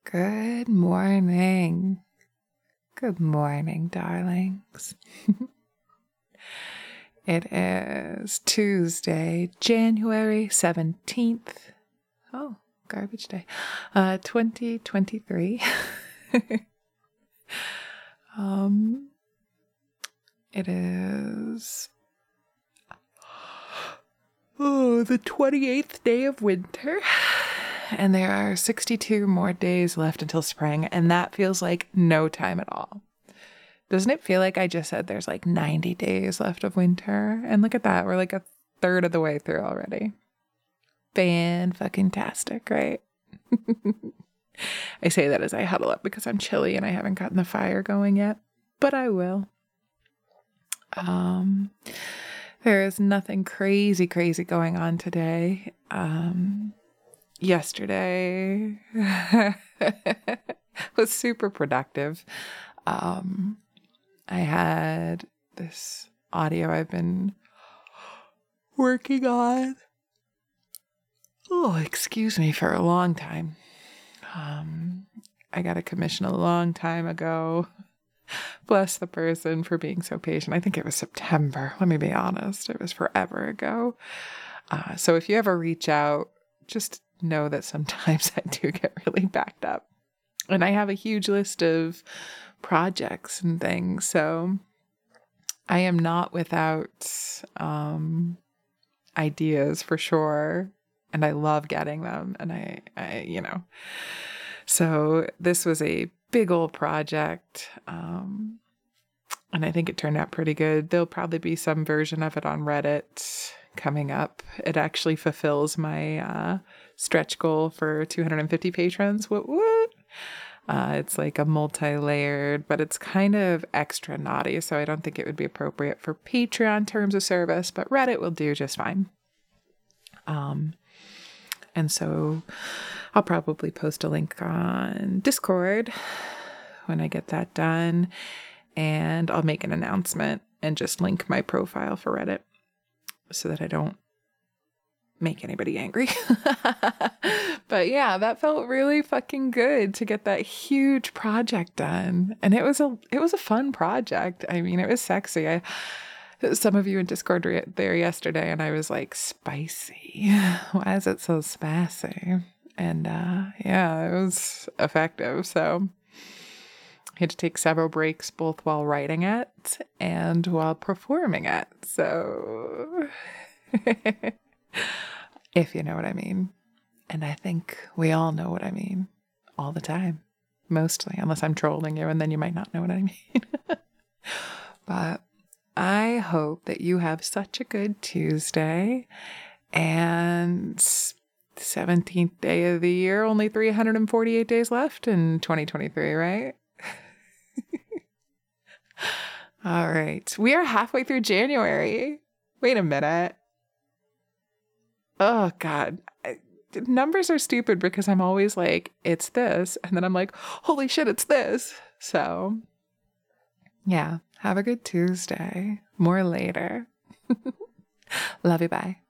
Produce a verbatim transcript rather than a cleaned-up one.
Good morning. Good morning, darlings. It is Tuesday, January seventeenth. Oh, garbage day. Uh, twenty twenty-three. um, it is oh, the twenty-eighth day of winter. And there are sixty-two more days left until spring, and that feels like no time at all. Doesn't it feel like I just said there's like ninety days left of winter? And look at that, we're like a third of the way through already. Fan-fucking-tastic, right? I say that as I huddle up because I'm chilly and I haven't gotten the fire going yet, but I will. Um, there is nothing crazy, crazy going on today. Um... Yesterday was super productive. Um, I had this audio I've been working on. Oh, excuse me, for a long time. Um, I got a commission a long time ago. Bless the person for being so patient. I think it was September. Let me be honest. It was forever ago. Uh, so if you ever reach out, just know that sometimes I do get really backed up. And I have a huge list of projects and things. So I am not without um, ideas for sure. And I love getting them. And I, I, you know, so this was a big old project. Um, and I think it turned out pretty good. There'll probably be some version of it on Reddit coming up. It actually fulfills my uh, stretch goal for two hundred fifty patrons. What, what? Uh, it's like a multi-layered, but it's kind of extra naughty, so I don't think it would be appropriate for Patreon terms of service, but Reddit will do just fine. Um, and so I'll probably post a link on Discord when I get that done, and I'll make an announcement and just link my profile for Reddit, so that I don't make anybody angry. But yeah, that felt really fucking good to get that huge project done. And it was a it was a fun project. I mean, it was sexy. I some of you in Discord were there yesterday and I was like, spicy. Why is it so spicy? And uh yeah, it was effective. So I had to take several breaks both while writing it and while performing it. So if you know what I mean. And I think we all know what I mean all the time, mostly, unless I'm trolling you, and then you might not know what I mean. But I hope that you have such a good Tuesday, and seventeenth day of the year, only three hundred forty-eight days left in twenty twenty-three, right? All right. We are halfway through January. Wait a minute. Oh, God. I, numbers are stupid because I'm always like, it's this. And then I'm like, holy shit, it's this. So, yeah. Have a good Tuesday. More later. Love you. Bye.